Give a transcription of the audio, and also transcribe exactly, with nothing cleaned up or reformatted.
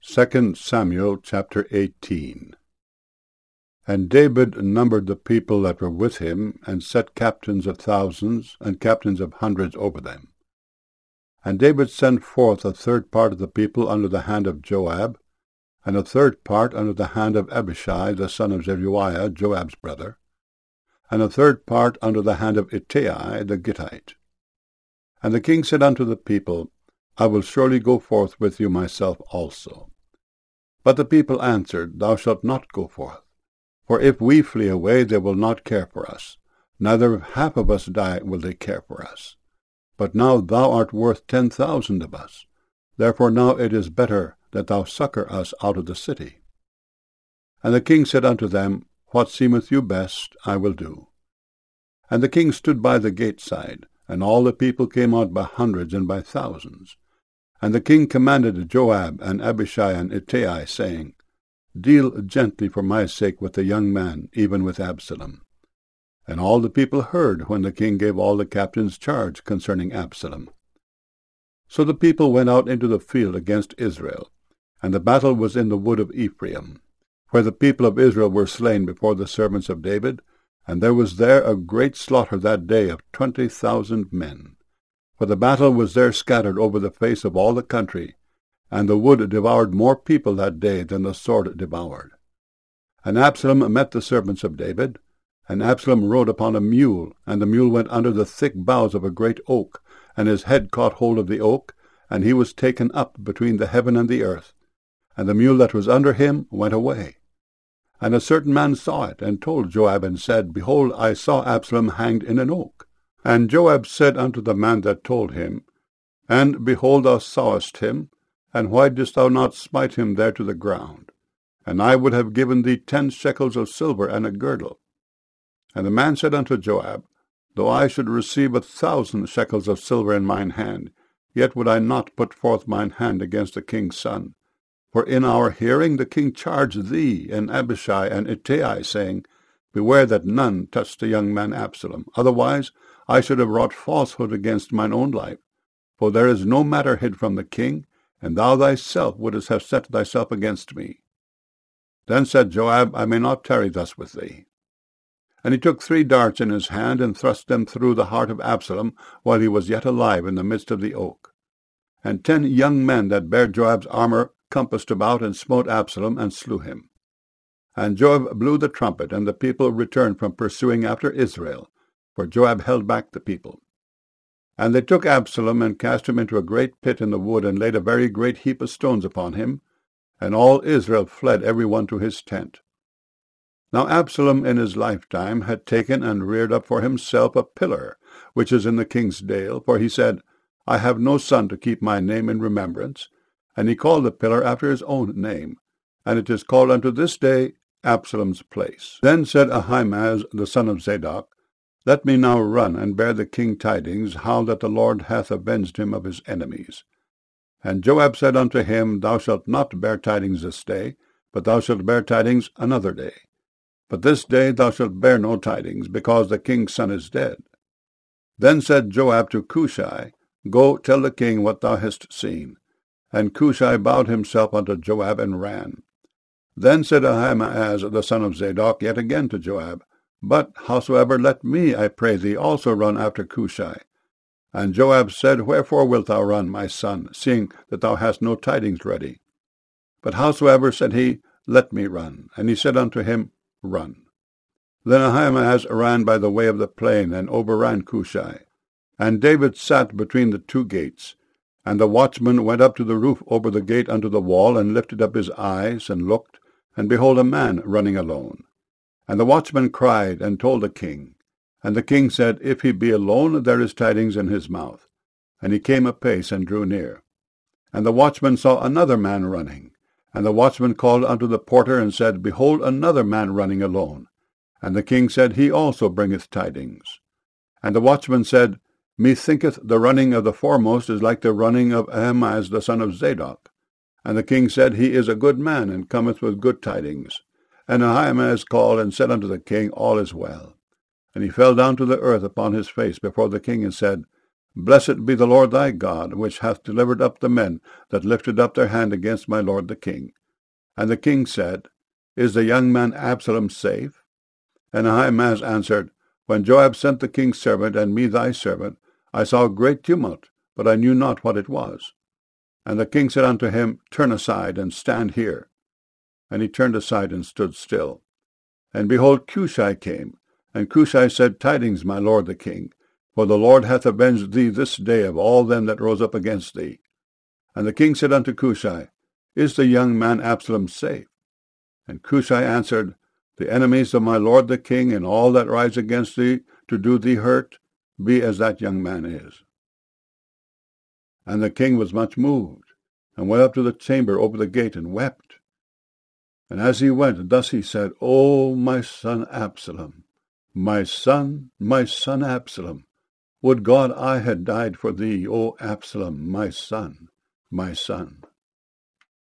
Second Samuel chapter eighteen. And David numbered the people that were with him, and set captains of thousands and captains of hundreds over them. And David sent forth a third part of the people under the hand of Joab, and a third part under the hand of Abishai the son of Zeruiah, Joab's brother, and a third part under the hand of Ittai the Gittite. And the king said unto the people, I will surely go forth with you myself also. But the people answered, Thou shalt not go forth. For if we flee away, they will not care for us. Neither if half of us die will they care for us. But now thou art worth ten thousand of us. Therefore now it is better that thou succour us out of the city. And the king said unto them, What seemeth you best, I will do. And the king stood by the gate side, and all the people came out by hundreds and by thousands. And the king commanded Joab and Abishai and Ittai, saying, Deal gently for my sake with the young man, even with Absalom. And all the people heard when the king gave all the captains charge concerning Absalom. So the people went out into the field against Israel, and the battle was in the wood of Ephraim, where the people of Israel were slain before the servants of David, and there was there a great slaughter that day of twenty thousand men. For the battle was there scattered over the face of all the country, and the wood devoured more people that day than the sword devoured. And Absalom met the servants of David, and Absalom rode upon a mule, and the mule went under the thick boughs of a great oak, and his head caught hold of the oak, and he was taken up between the heaven and the earth, and the mule that was under him went away. And a certain man saw it, and told Joab, and said, Behold, I saw Absalom hanged in an oak. And Joab said unto the man that told him, And, behold, thou sawest him, and why didst thou not smite him there to the ground? And I would have given thee ten shekels of silver and a girdle. And the man said unto Joab, Though I should receive a thousand shekels of silver in mine hand, yet would I not put forth mine hand against the king's son. For in our hearing the king charged thee and Abishai and Ittai, saying, Beware that none touch the young man Absalom. Otherwise I should have wrought falsehood against mine own life. For there is no matter hid from the king, and thou thyself wouldest have set thyself against me. Then said Joab, I may not tarry thus with thee. And he took three darts in his hand, and thrust them through the heart of Absalom, while he was yet alive in the midst of the oak. And ten young men that bare Joab's armour compassed about, and smote Absalom, and slew him. And Joab blew the trumpet, and the people returned from pursuing after Israel, for Joab held back the people. And they took Absalom, and cast him into a great pit in the wood, and laid a very great heap of stones upon him, and all Israel fled every one to his tent. Now Absalom in his lifetime had taken and reared up for himself a pillar, which is in the king's dale, for he said, I have no son to keep my name in remembrance, and he called the pillar after his own name, and it is called unto this day Absalom's place. Then said Ahimaaz the son of Zadok, Let me now run and bear the king tidings, how that the Lord hath avenged him of his enemies. And Joab said unto him, Thou shalt not bear tidings this day, but thou shalt bear tidings another day. But this day thou shalt bear no tidings, because the king's son is dead. Then said Joab to Cushai, Go, tell the king what thou hast seen. And Cushai bowed himself unto Joab, and ran. Then said Ahimaaz the son of Zadok yet again to Joab, But howsoever let me, I pray thee, also run after Cushai. And Joab said, Wherefore wilt thou run, my son, seeing that thou hast no tidings ready? But howsoever, said he, Let me run. And he said unto him, Run. Then Ahimaaz ran by the way of the plain, and overran Cushai. And David sat between the two gates. And the watchman went up to the roof over the gate unto the wall, and lifted up his eyes, and looked, and behold a man running alone. And the watchman cried, and told the king. And the king said, If he be alone, there is tidings in his mouth. And he came apace, and drew near. And the watchman saw another man running. And the watchman called unto the porter, and said, Behold another man running alone. And the king said, He also bringeth tidings. And the watchman said, Methinketh the running of the foremost is like the running of Ahimaaz the son of Zadok. And the king said, He is a good man, and cometh with good tidings. And Ahimaaz called, and said unto the king, All is well. And he fell down to the earth upon his face before the king, and said, Blessed be the Lord thy God, which hath delivered up the men that lifted up their hand against my lord the king. And the king said, Is the young man Absalom safe? And Ahimaaz answered, When Joab sent the king's servant and me thy servant, I saw a great tumult, but I knew not what it was. And the king said unto him, Turn aside, and stand here. And he turned aside and stood still. And behold, Cushai came. And Cushai said, Tidings, my lord the king, for the Lord hath avenged thee this day of all them that rose up against thee. And the king said unto Cushai, Is the young man Absalom safe? And Cushai answered, The enemies of my lord the king, and all that rise against thee to do thee hurt, be as that young man is. And the king was much moved, and went up to the chamber over the gate, and wept. And as he went, thus he said, O my son Absalom, my son, my son Absalom, would God I had died for thee, O Absalom, my son, my son.